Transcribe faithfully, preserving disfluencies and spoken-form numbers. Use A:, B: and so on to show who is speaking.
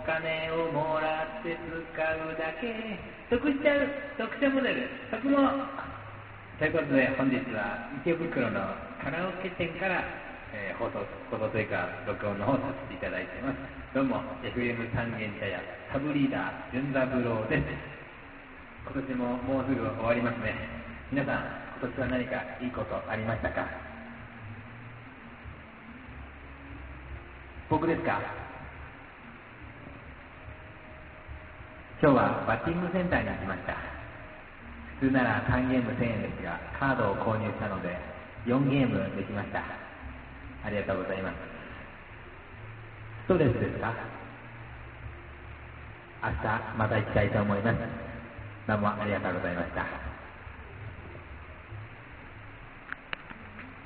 A: 金をもらって使うだけ得しちゃう読者モデル得もということで本日は池袋のカラオケ店から、えー、放送放送というか録音の方をさせていただいています。どうも エフエム 三軒茶屋サブリーダー純三郎です。今年ももうすぐ終わりますね。皆さん今年は何かいいことありましたか？僕ですか？今日はバッティングセンターに行きました。普通ならさんゲームせんえんですが、カードを購入したのでよんゲームできました。ありがとうございます。ストレスですか？明日また行きたいと思います。どうもありがとうございました。